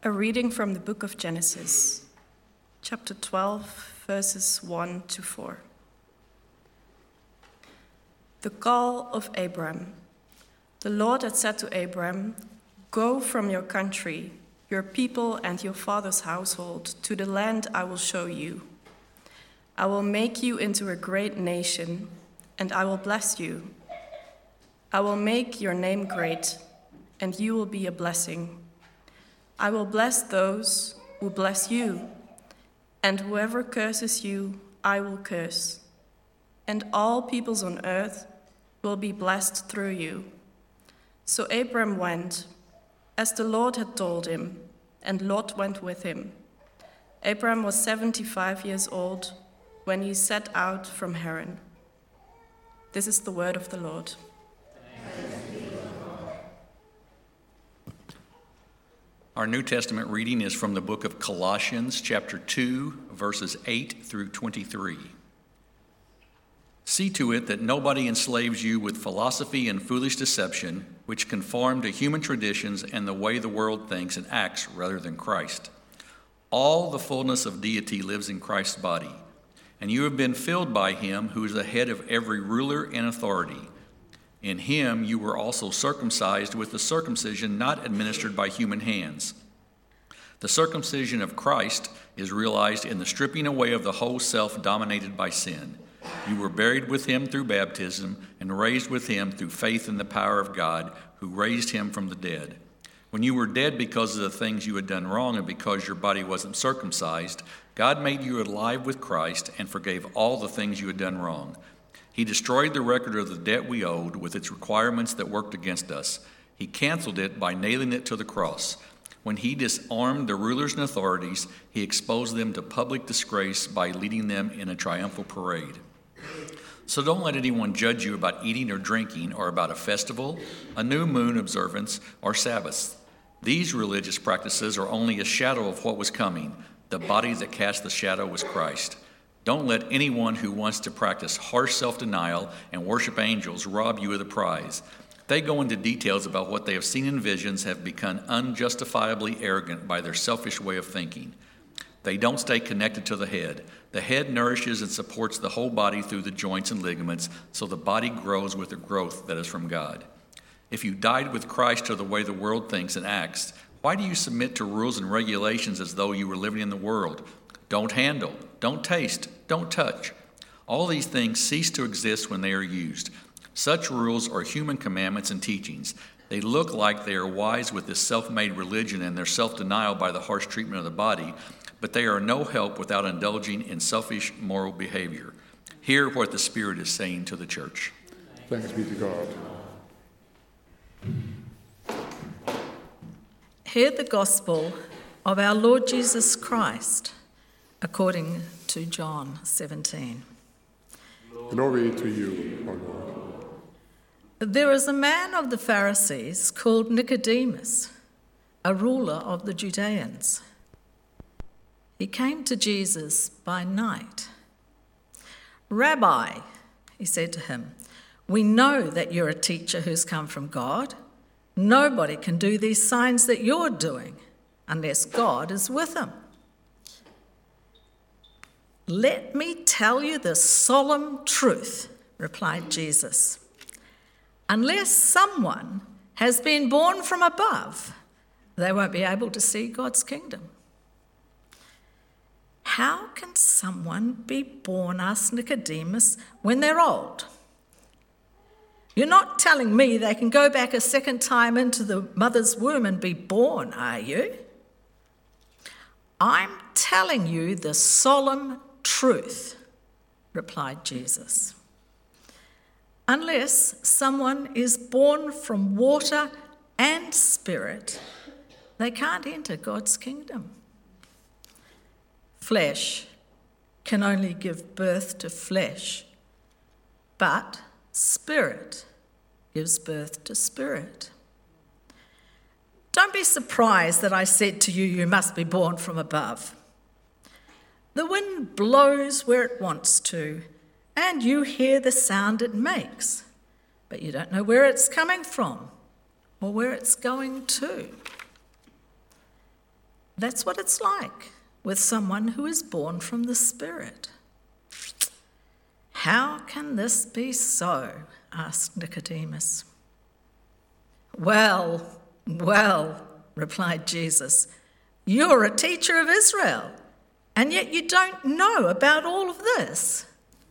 A reading from the book of Genesis, chapter 12, verses 1 to 4. The call of Abram. The Lord had said to Abram, "Go from your country, your people and your father's household to the land I will show you. I will make you into a great nation, and I will bless you. I will make your name great, and you will be a blessing. I will bless those who bless you, and whoever curses you, I will curse. And all peoples on earth will be blessed through you." So Abram went, as the Lord had told him, and Lot went with him. Abram was 75 years old when he set out from Haran. This is the word of the Lord. Our New Testament reading is from the book of Colossians, chapter 2, verses 8 through 23. See to it that nobody enslaves you with philosophy and foolish deception, which conform to human traditions and the way the world thinks and acts rather than Christ. All the fullness of deity lives in Christ's body, and you have been filled by him who is the head of every ruler and authority. In him you were also circumcised with the circumcision not administered by human hands. The circumcision of Christ is realized in the stripping away of the whole self dominated by sin. You were buried with him through baptism and raised with him through faith in the power of God who raised him from the dead. When you were dead because of the things you had done wrong and because your body wasn't circumcised, God made you alive with Christ and forgave all the things you had done wrong. He destroyed the record of the debt we owed with its requirements that worked against us. He canceled it by nailing it to the cross. When he disarmed the rulers and authorities, he exposed them to public disgrace by leading them in a triumphal parade. So don't let anyone judge you about eating or drinking or about a festival, a new moon observance, or Sabbaths. These religious practices are only a shadow of what was coming. The body that cast the shadow was Christ. Don't let anyone who wants to practice harsh self-denial and worship angels rob you of the prize. They go into details about what they have seen in visions, have become unjustifiably arrogant by their selfish way of thinking. They don't stay connected to the head. The head nourishes and supports the whole body through the joints and ligaments, so the body grows with the growth that is from God. If you died with Christ to the way the world thinks and acts, why do you submit to rules and regulations as though you were living in the world? Don't handle, don't taste, don't touch. All these things cease to exist when they are used. Such rules are human commandments and teachings. They look like they are wise with this self-made religion and their self-denial by the harsh treatment of the body, but they are no help without indulging in selfish moral behavior. Hear what the Spirit is saying to the church. Thanks be to God. Hear the gospel of our Lord Jesus Christ, according to John 17. Glory to you, O Lord. There is a man of the Pharisees called Nicodemus, a ruler of the Judeans. He came to Jesus by night. "Rabbi," he said to him, "we know that you're a teacher who's come from God. Nobody can do these signs that you're doing unless God is with him." "Let me tell you the solemn truth," replied Jesus. "Unless someone has been born from above, they won't be able to see God's kingdom." "How can someone be born," asked Nicodemus, "when they're old?" "You're not telling me they can go back a second time into the mother's womb and be born, are you?" "I'm telling you the solemn truth," replied Jesus. "Unless someone is born from water and spirit, they can't enter God's kingdom. Flesh can only give birth to flesh, but spirit gives birth to spirit. Don't be surprised that I said to you, you must be born from above. The wind blows where it wants to, and you hear the sound it makes, but you don't know where it's coming from or where it's going to. That's what it's like with someone who is born from the Spirit. How can this be so? Asked Nicodemus. Well, replied Jesus, you're a teacher of Israel, and yet you don't know about all of this.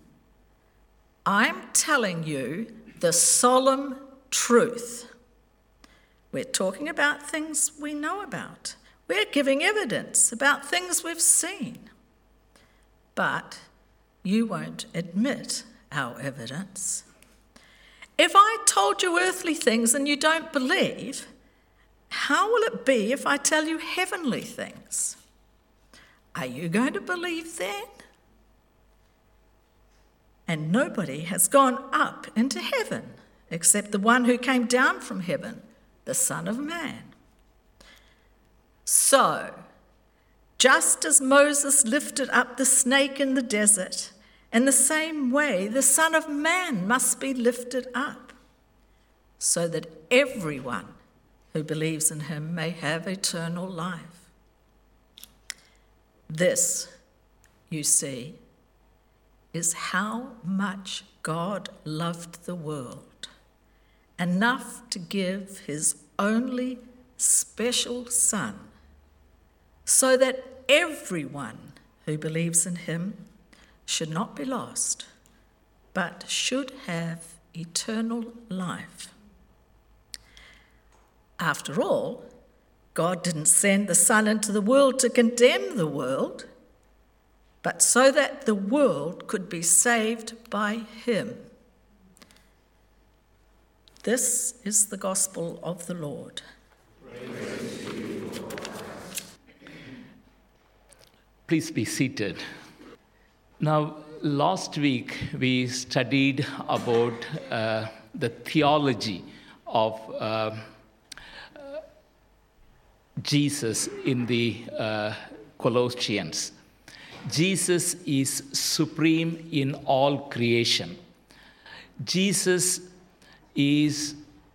I'm telling you the solemn truth. We're talking about things we know about. We're giving evidence about things we've seen. But you won't admit our evidence. If I told you earthly things and you don't believe, how will it be if I tell you heavenly things? Are you going to believe then? And nobody has gone up into heaven except the one who came down from heaven, the Son of Man. So, just as Moses lifted up the snake in the desert, in the same way the Son of Man must be lifted up, so that everyone who believes in him may have eternal life. This, you see, is how much God loved the world, enough to give his only special Son, so that everyone who believes in him should not be lost, but should have eternal life. After all, God didn't send the Son into the world to condemn the world, but so that the world could be saved by him. This is the gospel of the Lord. Please be seated. Now, last week we studied about the theology of Jesus in the Colossians. Jesus is supreme in all creation. Jesus is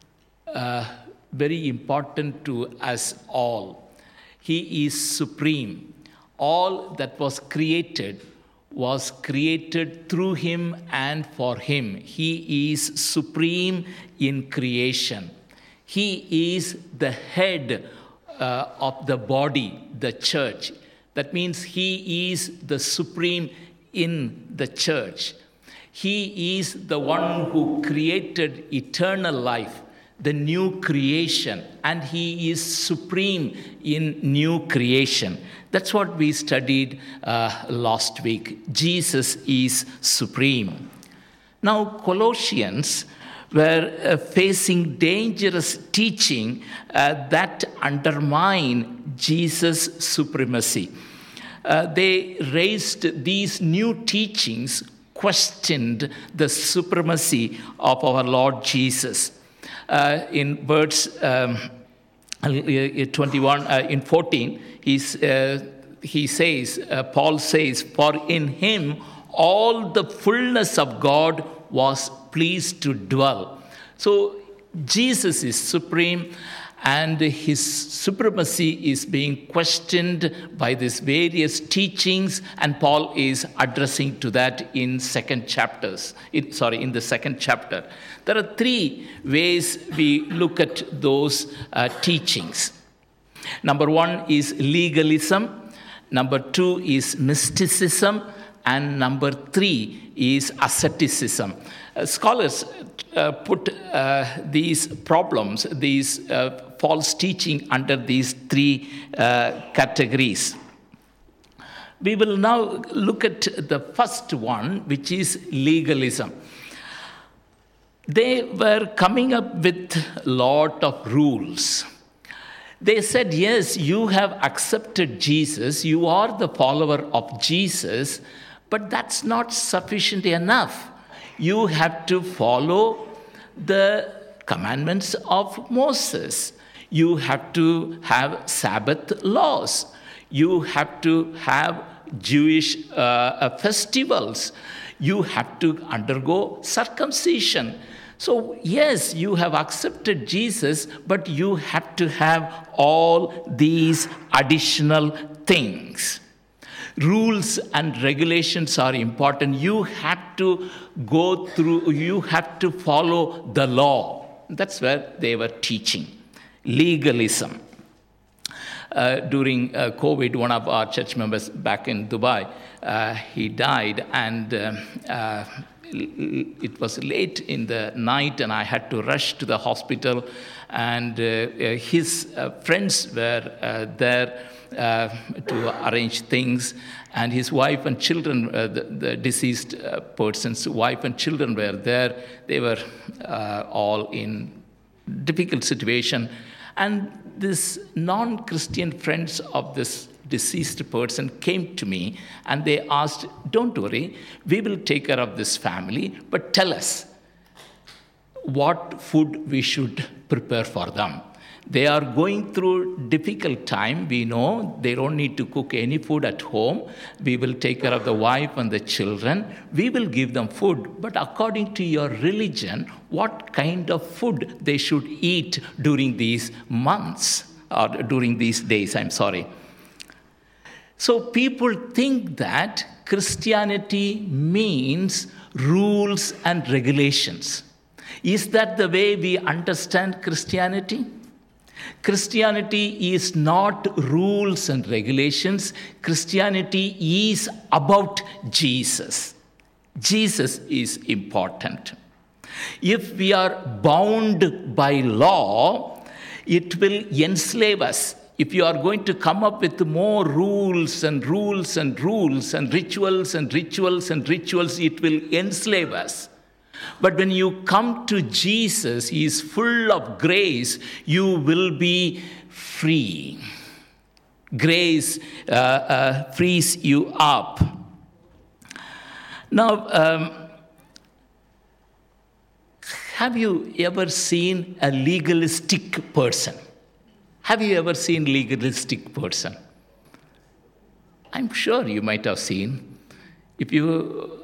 very important to us all. He is supreme. All that was created through him and for him. He is supreme in creation. He is the head of the body, the church. That means he is the supreme in the church. He is the one who created eternal life, the new creation, and he is supreme in new creation. That's what we studied last week. Jesus is supreme. Now, Colossians were facing dangerous teaching that undermine Jesus' supremacy. They raised these new teachings, questioned the supremacy of our Lord Jesus. In verse 21, in 14, he says, Paul says, "For in him all the fullness of God was pleased to dwell." So Jesus is supreme, and his supremacy is being questioned by these various teachings, and Paul is addressing to that in the second chapter. There are three ways we look at those teachings. Number one is legalism. Number two is mysticism. And number three is asceticism. Scholars put these problems, these false teaching under these three categories. We will now look at the first one, which is legalism. They were coming up with a lot of rules. They said, yes, you have accepted Jesus, you are the follower of Jesus, but that's not sufficient enough. You have to follow the commandments of Moses. You have to have Sabbath laws. You have to have Jewish festivals. You have to undergo circumcision. So, yes, you have accepted Jesus, but you have to have all these additional things. Rules and regulations are important. You have to go through, you have to follow the law. That's where they were teaching. Legalism. During COVID, one of our church members back in Dubai, he died, and it was late in the night, and I had to rush to the hospital, and his friends were there to arrange things, and his wife and children, the deceased person's wife and children were there. They were all in difficult situation, and this non-Christian friends of this deceased person came to me and they asked, "Don't worry, we will take care of this family, but tell us what food we should prepare for them. They are going through difficult time. We know they don't need to cook any food at home. We will take care of the wife and the children. We will give them food. But according to your religion, what kind of food they should eat during these months, or during these days, I'm sorry." So people think that Christianity means rules and regulations. Is that the way we understand Christianity? Christianity is not rules and regulations. Christianity is about Jesus. Jesus is important. If we are bound by law, it will enslave us. If you are going to come up with more rules and rules and rules and rituals and rituals and rituals, it will enslave us. But when you come to Jesus, He is full of grace, you will be free. Grace frees you up. Now, have you ever seen a legalistic person? Have you ever seen a legalistic person? I'm sure you might have seen. If you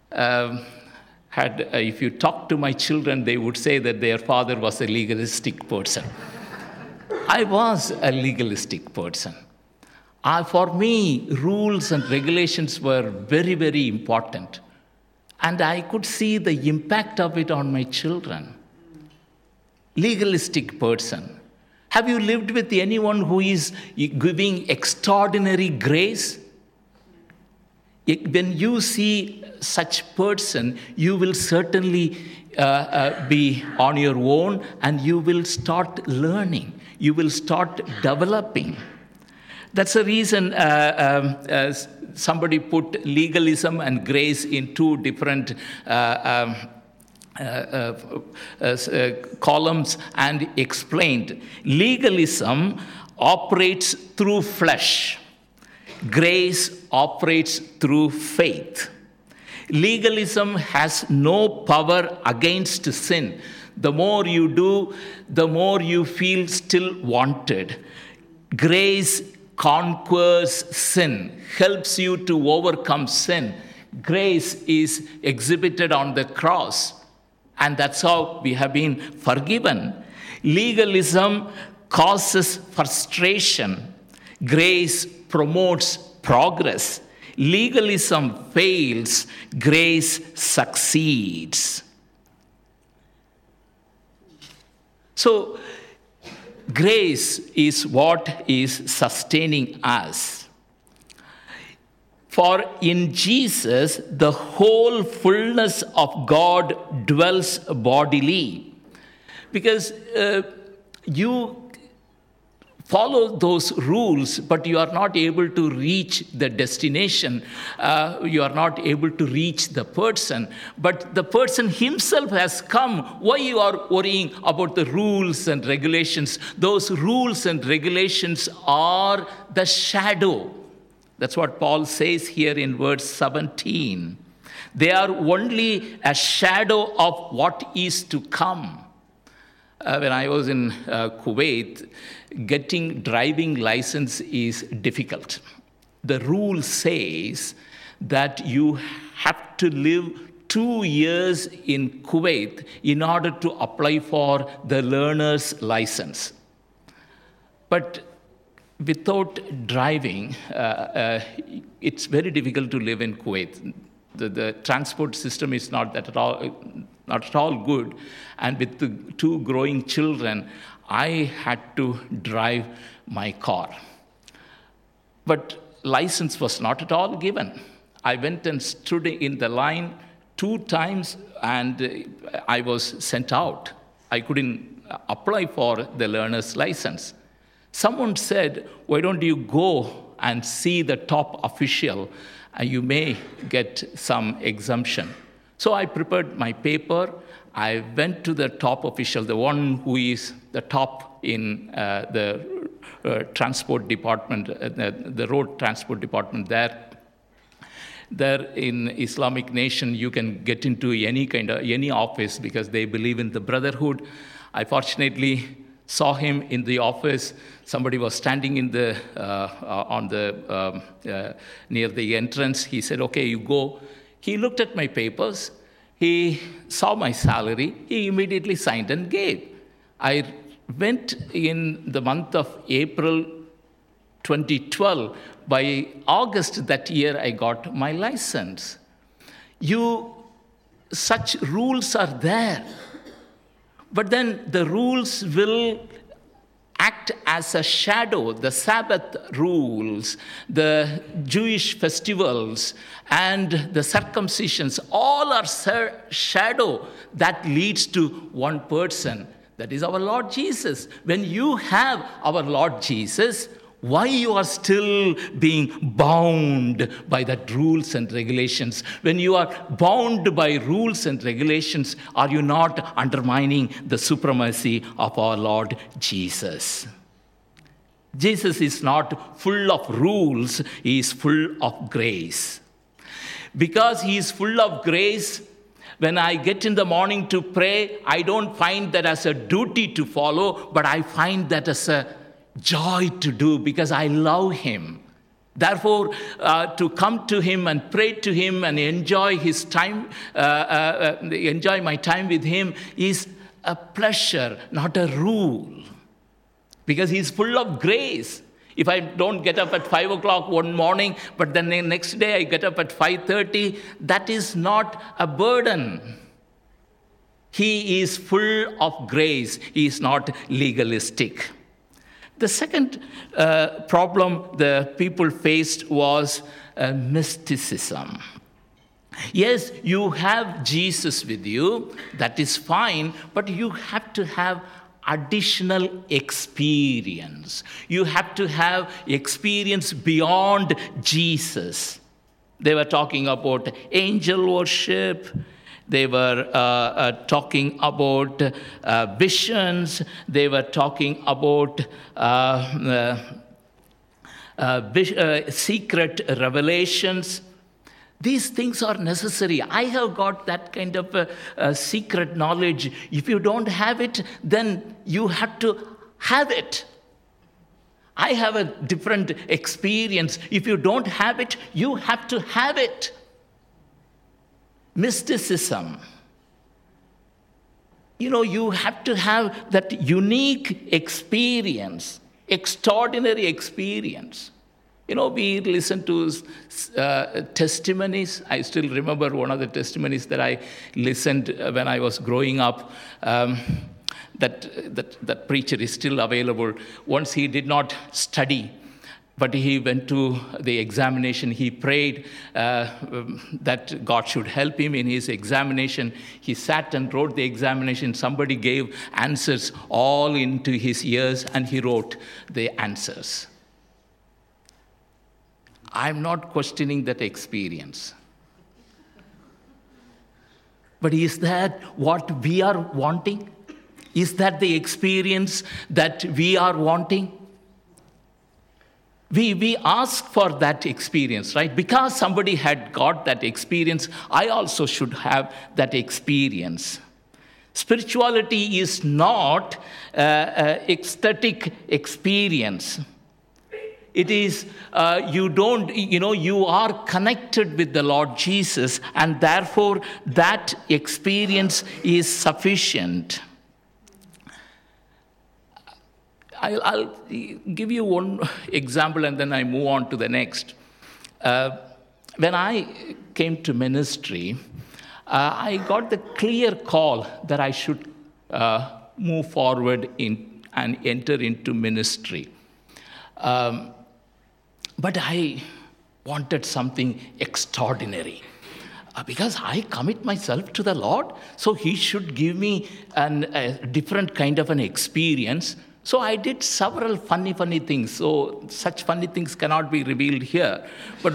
if you talk to my children, they would say that their father was a legalistic person. I was a legalistic person. For me, rules and regulations were very, very important. And I could see the impact of it on my children. Legalistic person. Have you lived with anyone who is giving extraordinary grace? When you see such person, you will certainly be on your own, and you will start learning. You will start developing. That's the reason somebody put legalism and grace in two different columns and explained. Legalism operates through flesh. Grace operates through faith. Legalism has no power against sin. The more you do, the more you feel still wanted. Grace conquers sin, helps you to overcome sin. Grace is exhibited on the cross, and that's how we have been forgiven. Legalism causes frustration. Grace promotes progress. Legalism fails. Grace succeeds. So, grace is what is sustaining us. For in Jesus, the whole fullness of God dwells bodily. Because you follow those rules, but you are not able to reach the destination. You are not able to reach the person. But the person himself has come. Why you are worrying about the rules and regulations? Those rules and regulations are the shadow. That's what Paul says here in verse 17. They are only a shadow of what is to come. When I was in Kuwait, getting driving license is difficult. The rule says that you have to live 2 years in Kuwait in order to apply for the learner's license. But without driving, it's very difficult to live in Kuwait. The transport system is not at all good. And with the 2 growing children, I had to drive my car. But license was not at all given. I went and stood in the line 2 times, and I was sent out. I couldn't apply for the learner's license. Someone said, why don't you go and see the top official, and you may get some exemption. So I prepared my paper. I went to the top official, the one who is the top in the transport department, the road transport department there. There in Islamic nation, you can get into any office because they believe in the brotherhood. I fortunately saw him in the office. Somebody was standing in the near the entrance. He said, "Okay, you go." He looked at my papers. He saw my salary. He immediately signed and gave. I went in the month of April 2012. By August that year, I got my license. Such rules are there. But then the rules will act as a shadow. The Sabbath rules, the Jewish festivals, and the circumcisions, all are shadow that leads to one person. That is our Lord Jesus. When you have our Lord Jesus, why you are still being bound by that rules and regulations? When you are bound by rules and regulations, are you not undermining the supremacy of our Lord Jesus? Jesus is not full of rules, he is full of grace. Because he is full of grace, when I get in the morning to pray, I don't find that as a duty to follow, but I find that as a joy to do because I love him. Therefore, to come to him and pray to him and enjoy his time, enjoy my time with him is a pleasure, not a rule. Because he's full of grace. If I don't get up at 5 o'clock one morning, but then the next day I get up at 5:30, that is not a burden. He is full of grace. He is not legalistic. The second problem the people faced was mysticism. Yes, you have Jesus with you, that is fine, but you have to have additional experience. You have to have experience beyond Jesus. They were talking about angel worship. They were talking about visions. They were talking about secret revelations. These things are necessary. I have got that kind of secret knowledge. If you don't have it, then you have to have it. I have a different experience. If you don't have it, you have to have it. Mysticism. You have to have that unique experience, extraordinary experience. We listen to testimonies. I still remember one of the testimonies that I listened when I was growing up. That preacher is still available. Once he did not study, but he went to the examination. He prayed that God should help him in his examination. He sat and wrote the examination. Somebody gave answers all into his ears, and he wrote the answers. I'm not questioning that experience. But is that what we are wanting? Is that the experience that we are wanting? We ask for that experience, right? Because somebody had got that experience, I also should have that experience. Spirituality is not ecstatic experience. It is, you are connected with the Lord Jesus, and therefore that experience is sufficient. I'll give you one example and then I move on to the next. When I came to ministry, I got the clear call that I should move forward and enter into ministry. But I wanted something extraordinary. Because I commit myself to the Lord, so He should give me a different kind of an experience. So I did several funny things. So such funny things cannot be revealed here. But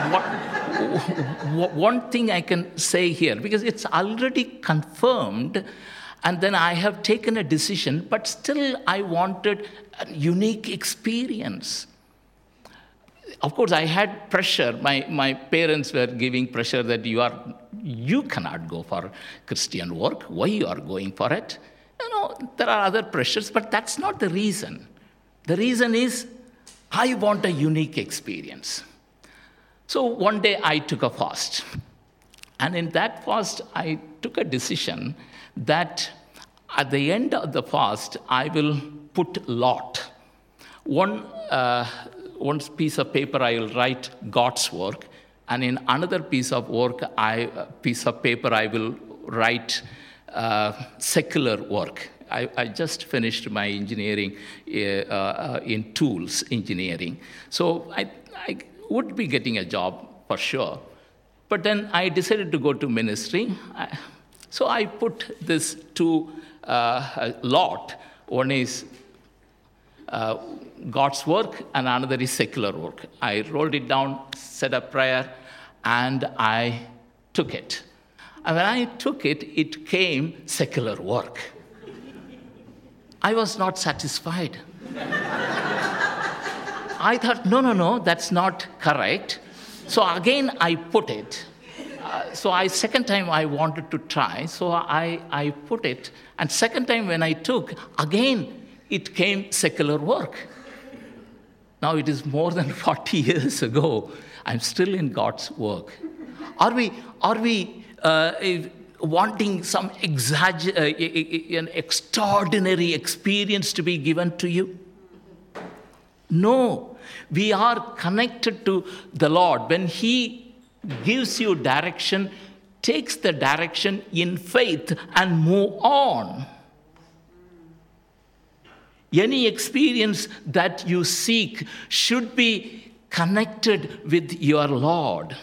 one thing I can say here, because it's already confirmed, and then I have taken a decision, but still I wanted a unique experience. Of course, I had pressure. My parents were giving pressure that you cannot go for Christian work. Why you are going for it? There are other pressures, but that's not the reason. The reason is I want a unique experience. So one day I took a fast. And in that fast, I took a decision that at the end of the fast, I will put lot. One piece of paper I will write God's work, and in another piece of paper I will write secular work. I just finished my engineering in tools engineering, so I would be getting a job for sure. But then I decided to go to ministry, so I put this two lot. One is God's work and another is secular work. I rolled it down, said a prayer, and I took it. And when I took it, it came secular work. I was not satisfied. I thought, no, that's not correct. So again, I put it. Second time I wanted to try, so I put it. And second time when I took, again, it came secular work. Now it is more than 40 years ago. I'm still in God's work. Are we wanting some an extraordinary experience to be given to you? No. We are connected to the Lord. When He gives you direction, takes the direction in faith and move on. Any experience that you seek should be connected with your Lord.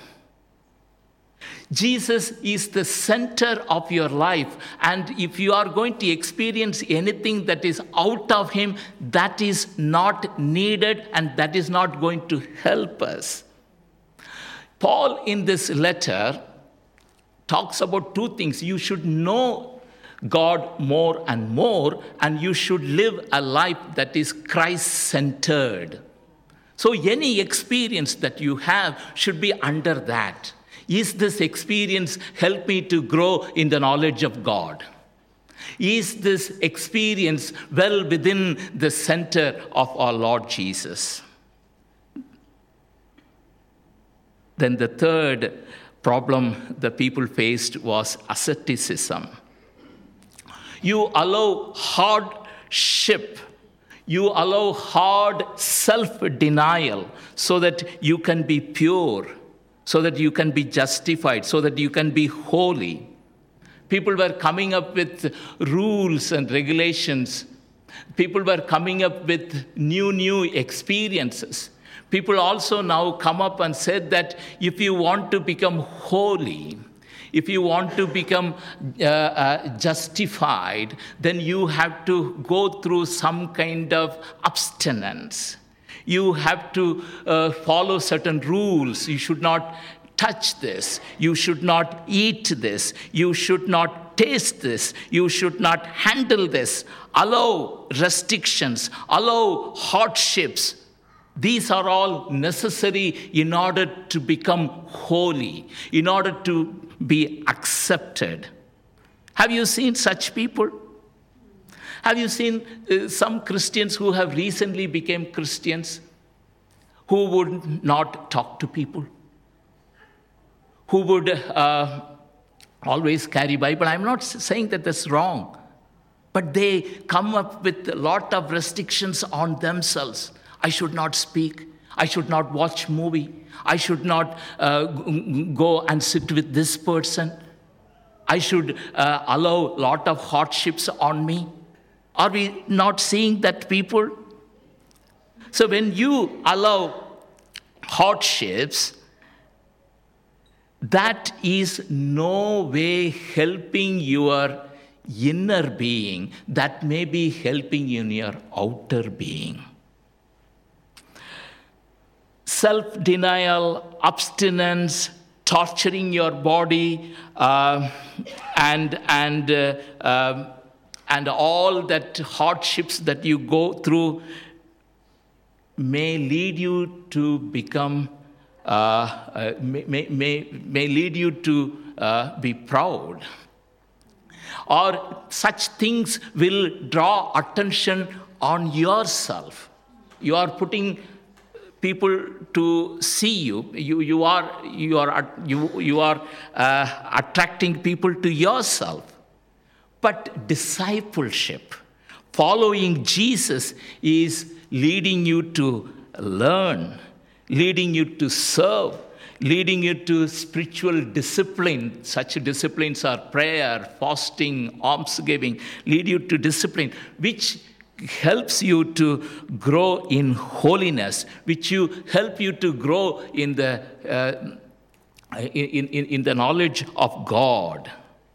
Jesus is the center of your life, and if you are going to experience anything that is out of Him, that is not needed and that is not going to help us. Paul in this letter talks about two things. You should know God more and more, and you should live a life that is Christ-centered. So any experience that you have should be under that. Is this experience help me to grow in the knowledge of God? Is this experience well within the center of our Lord Jesus? Then the third problem the people faced was asceticism. You allow hardship, you allow hard self-denial so that you can be pure, so that you can be justified, so that you can be holy. People were coming up with rules and regulations. People were coming up with new experiences. People also now come up and said that if you want to become holy, if you want to become justified, then you have to go through some kind of abstinence. You have to follow certain rules. You should not touch this. You should not eat this. You should not taste this. You should not handle this. Allow restrictions. Allow hardships. These are all necessary in order to become holy, in order to be accepted. Have you seen such people? Have you seen some Christians who have recently become Christians? who would not talk to people, who would always carry Bible. I'm not saying that that's wrong, but they come up with a lot of restrictions on themselves. I should not speak. I should not watch movie. I should not go and sit with this person. I should allow a lot of hardships on me. Are we not seeing that, people? So when you allow hardships, that is no way helping your inner being. That may be helping in your outer being. Self-denial, abstinence, torturing your body, and all that hardships that you go through may lead you to become, may lead you to be proud. Or such things will draw attention on yourself. You are putting people to see you. You are attracting people to yourself. But discipleship, following Jesus, is leading you to learn, leading you to serve, leading you to spiritual discipline. Such disciplines are prayer, fasting, almsgiving, lead you to discipline, which helps you to grow in holiness, which help you to grow in the knowledge of God.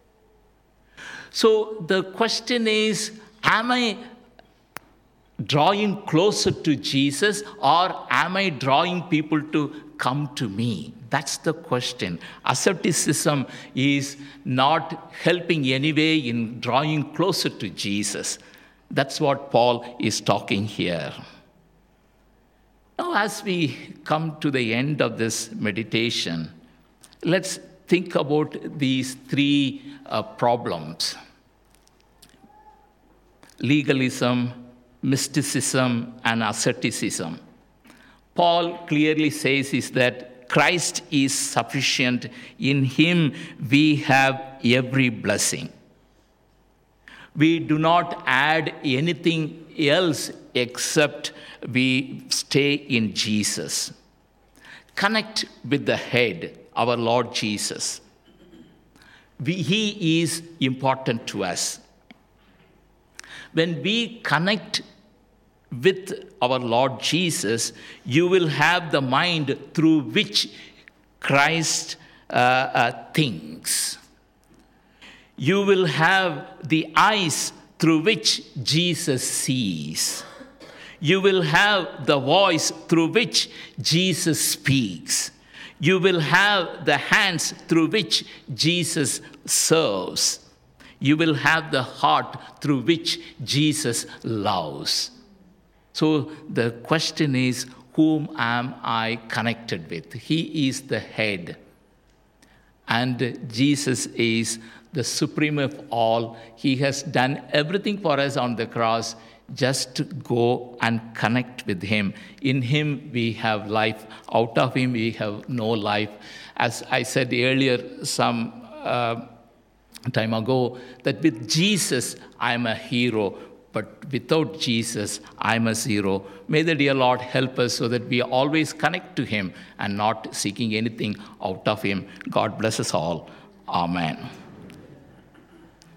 So the question is, am I drawing closer to Jesus, or am I drawing people to come to me? That's the question. Asceticism is not helping anyway in drawing closer to Jesus. That's what Paul is talking here. Now, as we come to the end of this meditation, let's think about these three problems: legalism, mysticism, and asceticism. Paul clearly says is that Christ is sufficient. In him we have every blessing. We do not add anything else except we stay in Jesus. Connect with the head, our Lord Jesus. He is important to us. When we connect with our Lord Jesus, you will have the mind through which Christ thinks. You will have the eyes through which Jesus sees. You will have the voice through which Jesus speaks. You will have the hands through which Jesus serves. You will have the heart through which Jesus loves. So the question is, whom am I connected with? He is the head. And Jesus is the supreme of all. He has done everything for us on the cross. Just to go and connect with him. In him we have life. Out of him we have no life. As I said earlier some time ago, that with Jesus I am a hero, but without Jesus I am a zero. May the dear Lord help us so that we always connect to him and not seeking anything out of him. God bless us all. Amen.